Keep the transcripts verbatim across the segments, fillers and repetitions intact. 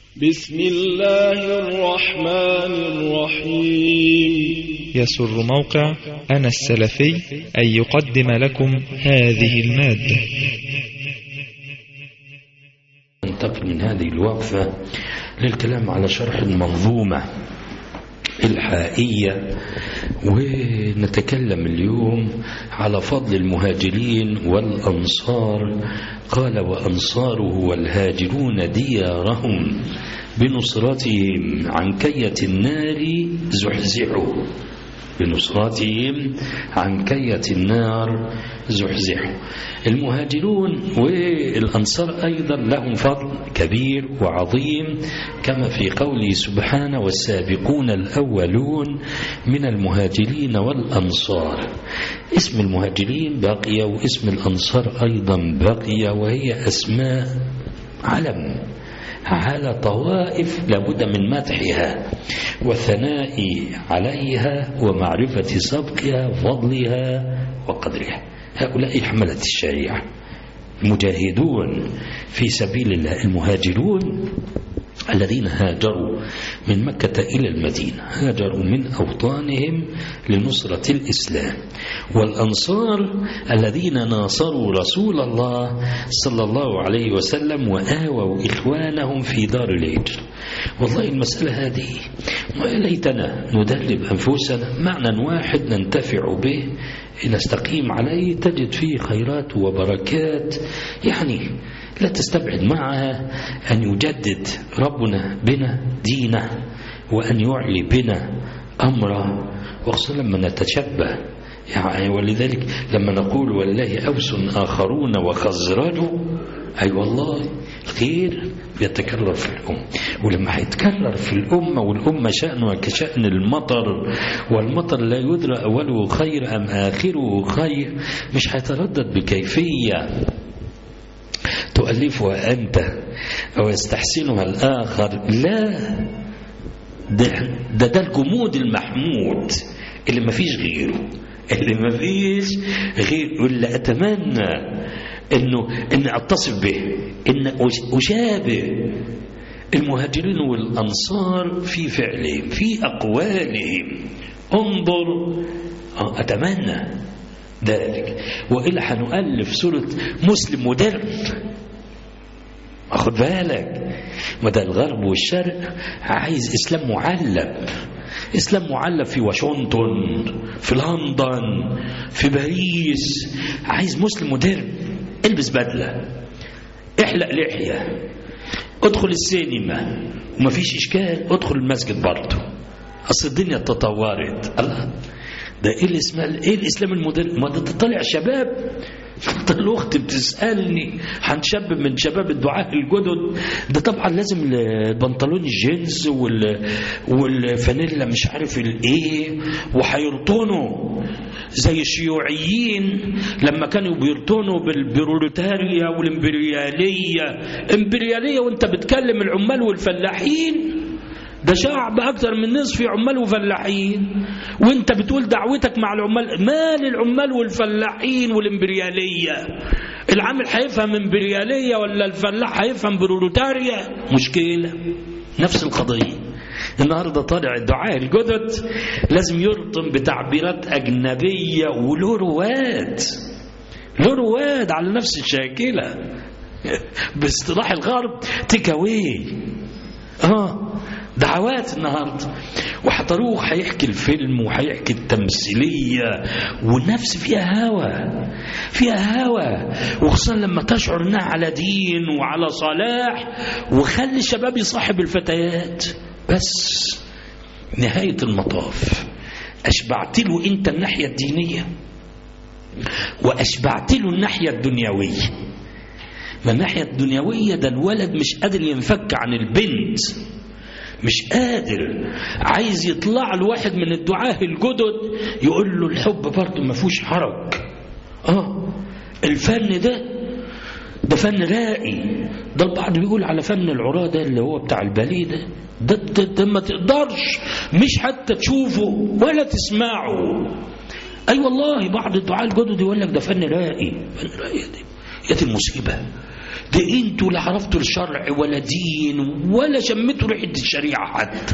بسم الله الرحمن الرحيم. يسر موقع أنا السلفي أن يقدم لكم هذه المادة. ننتقل من هذه الوقفة للكلام على شرح المنظومة الحائية، ونتكلم اليوم على فضل المهاجرين والأنصار. قال: وأنصاره والهاجرون ديارهم بنصرتهم عن كية النار زحزحوا بنصرتهم عن كية النار زحزحوا. المهاجرون والأنصار أيضا لهم فضل كبير وعظيم، كما في قوله سبحانه: والسابقون الأولون من المهاجرين والأنصار. اسم المهاجرين بقي واسم الأنصار أيضا بقي، وهي أسماء علم على طوائف لابد من مدحها والثناء عليها ومعرفة سبقها وفضلها وقدرها. هؤلاء حملة الشريعة، مجاهدون في سبيل الله. المهاجرون الذين هاجروا من مكة إلى المدينة، هاجروا من أوطانهم لنصرة الإسلام. والأنصار الذين ناصروا رسول الله صلى الله عليه وسلم وآووا إخوانهم في دار الهجرة. والله المسألة هذه ليتنا ندرب أنفسنا معنى واحد ننتفع به نستقيم عليه، تجد فيه خيرات وبركات، يعني لا تستبعد معها أن يجدد ربنا بنا دينه وأن يعلي بنا أمره، وخصوصا لما نتشبه يعني. ولذلك لما نقول والله أوس آخرون وخزرجوا، أي والله الخير بيتكرر في الأمة، ولما هيتكرر في الأمة والأمة شأنها كشأن المطر، والمطر لا يدرى أوله خير أم آخره خير، مش هيتردد بكيفية تؤلفها أنت أو يستحسنها الآخر، لا، ده ده, ده الجمود المحمود اللي ما فيش غيره، اللي ما فيش غيره، اللي أتمنى إنه إن أتصف به، إن أشابه المهاجرين والأنصار في فعلهم في أقوالهم. انظر، أتمنى ذلك، وإلا حنؤلف سورة مسلم مودرن. أخذ بالك، مدى الغرب والشرق عايز إسلام معلب، إسلام معلب في واشنطن، في لندن، في باريس. عايز مسلم مودرن، البس بدلة، احلق لحية، ادخل السينما وما فيش إشكال، ادخل المسجد برضه، أصل الدنيا تطورت. الله، ده ايه الاسلام ايه الاسلام المودرن؟ ما ده تطلع شباب. الاخت بتسالني عن شاب من شباب الدعاة الجدد، ده طبعا لازم البنطلون الجينز وال والفانيلا مش عارف الايه، وهيرطنوا زي الشيوعيين لما كانوا بيرطنوا بالبروليتاريا والامبرياليه. امبرياليه وانت بتكلم العمال والفلاحين؟ ده شعب أكثر من نصف عمال وفلاحين، وانت بتقول دعوتك مع العمال. مال العمال والفلاحين والإمبريالية؟ العامل هيفهم إمبريالية ولا الفلاح هيفهم بروليتاريا؟ مشكلة. نفس القضية النهاردة طالع الدعاء الجدد لازم يرطم بتعبيرات أجنبية وله رواد، له رواد على نفس الشاكلة باصطلاح الغرب تيكاوي. اه دعوات النهارده، وحضروه هيحكي الفيلم وهيحكي التمثيليه، والنفس فيها هوى، فيها هوى، وخصوصا لما تشعر انها على دين وعلى صلاح. وخلي الشباب يصاحب الفتيات، بس نهايه المطاف اشبعت له انت الناحيه الدينيه واشبعت له الناحيه الدنيويه. ما الناحيه الدنيويه ده الولد مش قادر ينفك عن البنت، مش قادر، عايز يطلع له واحد من الدعاة الجدد يقول له الحب برضه ما فيهوش حرج. اه الفن ده ده فن رائي. ده البعض بيقول على فن العراة ده اللي هو بتاع الباليه ده ده, ده, ده ما تقدرش مش حتى تشوفه ولا تسمعه. اي أيوة والله بعض الدعاة الجدد يقول لك ده فن رائي. فن رائي دي يا المصيبة ده انتوا لا عرفتوا الشرع ولا دين ولا شمتوا ريحة الشريعة حتى.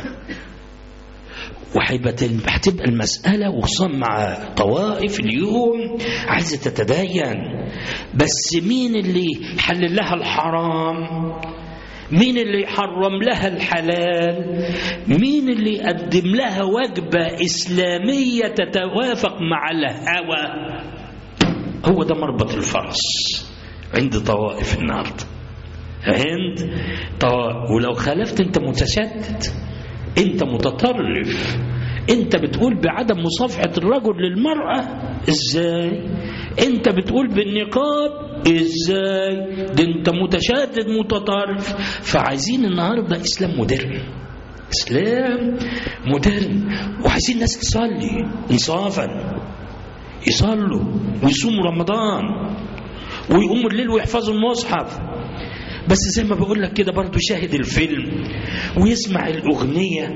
وهتبقى المسألة وخصوصا مع طوائف اليوم عايزة تتدين، بس مين اللي حلل لها الحرام؟ مين اللي حرم لها الحلال؟ مين اللي قدم لها وجبة إسلامية تتوافق مع الهوى؟ هو ده مربط الفرس عند طوائف النهارده، عند طوائف. ولو خالفت انت متشدد، انت متطرف، انت بتقول بعدم مصافحة الرجل للمرأة ازاي؟ انت بتقول بالنقاب ازاي؟ ده انت متشدد متطرف. فعايزين النهارده اسلام مودرن، اسلام مودرن، وعايزين الناس تصلي انصافا، يصلوا ويصوموا رمضان ويقوموا الليل ويحفظوا المصحف. بس زي ما بقول لك كده برضو شاهد الفيلم ويسمع الأغنية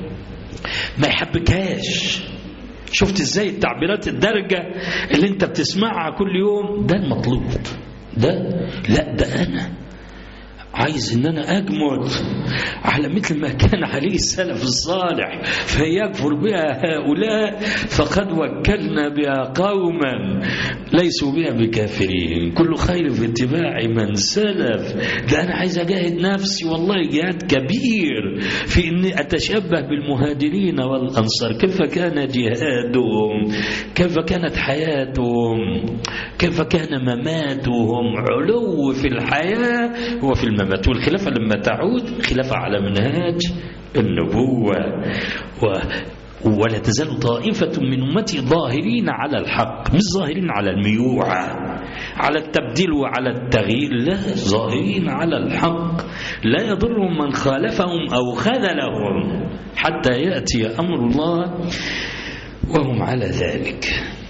ما يحبكهاش. شفت ازاي التعبيرات الدارجة اللي انت بتسمعها كل يوم؟ ده المطلوب. ده لا، ده انا عايز ان انا اجمد على مثل ما كان عليه السلف الصالح، فيكفر بها هؤلاء فقد وكلنا بها قوما ليسوا بها بكافرين، كل خير في اتباع من سلف. ده انا عايز اجاهد نفسي والله جهاد كبير في اني اتشبه بالمهاجرين والانصار. كيف كان جهادهم، كيف كانت حياتهم، كيف كان مماتهم، علو في الحياة وفي الممات. والخلافة لما تعود خلافة على منهاج النبوة. و ولا تزال طائفة من أمتي ظاهرين على الحق، مش ظاهرين على الميوعة، على التبديل وعلى التغيير، لا، ظاهرين على الحق. لا يضرهم من خالفهم أو خذلهم حتى يأتي أمر الله وهم على ذلك.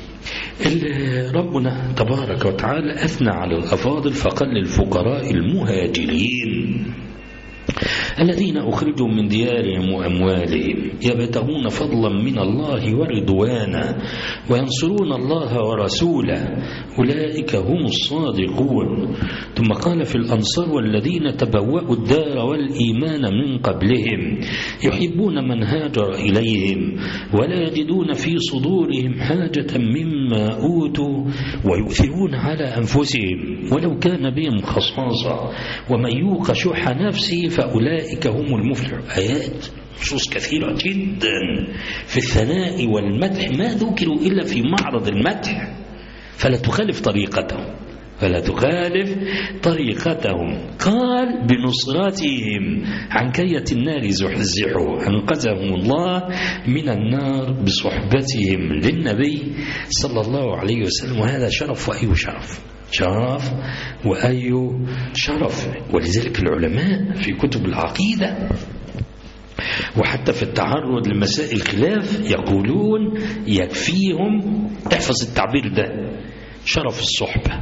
ربنا تبارك وتعالى أثنى على الأفاضل فقال للفقراء المهاجرين الذين أخرجوا من ديارهم وأموالهم يبتغون فضلا من الله ورضوانا وينصرون الله ورسوله أولئك هم الصادقون. ثم قال في الأنصار والذين تبوأوا الدار والإيمان من قبلهم يحبون من هاجر إليهم ولا يجدون في صدورهم حاجة مما أوتوا ويؤثرون على أنفسهم ولو كان بهم خصاصة ومن يوق شح نفسه فأولئك هم المفلحون. آيات نصوص كثيرة جدا في الثناء والمدح ما ذكروا إلا في معرض المدح، فلا تخالف طريقتهم، فلا تخالف طريقتهم. قال بنصرتهم عن كية النار زحزحوا أنقذهم الله من النار بصحبتهم للنبي صلى الله عليه وسلم. وهذا شرف وأي شرف، شرف وأي شرف. ولذلك العلماء في كتب العقيدة وحتى في التعرض لمسائل الخلاف يقولون يكفيهم، احفظ التعبير ده، شرف الصحبة.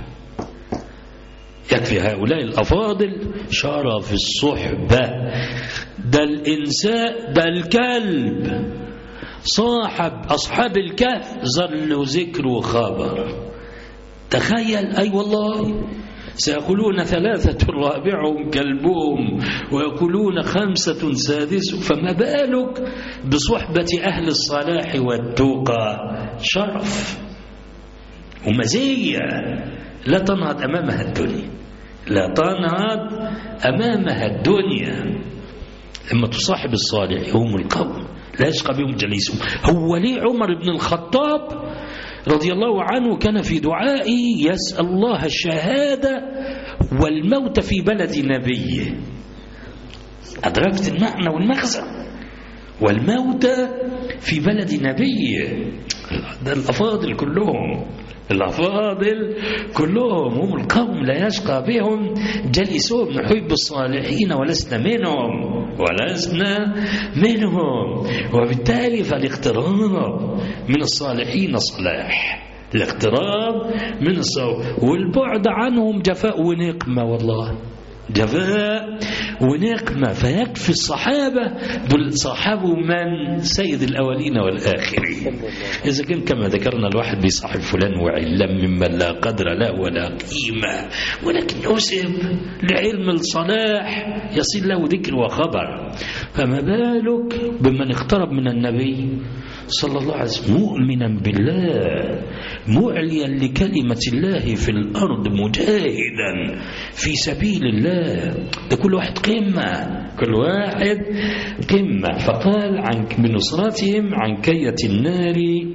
يكفي هؤلاء الأفاضل شرف الصحبة. ده الإنسان، ده الكلب صاحب أصحاب الكهف ظل ذكر وخبر. تخيل، أي أيوة والله، سيقولون ثلاثة رابعهم كلبهم ويقولون خمسة سادس، فما بالك بصحبة أهل الصلاح والتقى. شرف ومزية لا تنهض أمامها الدنيا، لا تنهض أمامها الدنيا. لما تصاحب الصالح هم القوم لا يشقى بهم جليسهم. هو ليه عمر بن الخطاب رضي الله عنه كان في دعائه يسأل الله الشهادة والموت في بلد نبيه؟ أدركت المعنى والمغزى؟ والموت في بلد نبيه. ده الأفاضل كلهم، الأفاضل كلهم هم القوم لا يشقى بهم جلسهم. نحب الصالحين ولسنا منهم، ولسنا منهم. وبالتالي فالاقتراب من الصالحين صلاح، الاقتراب من الصالحين والبعد عنهم جفاء ونقمة. والله جفاء ونقمة. فيكفي الصحابة دول صاحبوا من سيد الأولين والآخرين. إذا كان كما ذكرنا الواحد بيصاحب فلان وعلم ممن لا قدر له ولا قيمة، ولكن يسب لعلم الصلاح يصل له ذكر وخبر، فما بالك بمن اقترب من النبي صلى الله عليه وسلم مؤمنا بالله معليا لكلمة الله في الأرض مجاهدا في سبيل الله. ده كل واحد قمة، كل واحد قمة. فقال عن بنصرتهم عن كية النار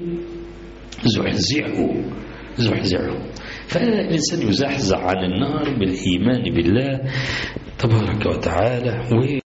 زحزحوا زحزحوا. فالإنسان يزحزح عن النار بالإيمان بالله تبارك وتعالى.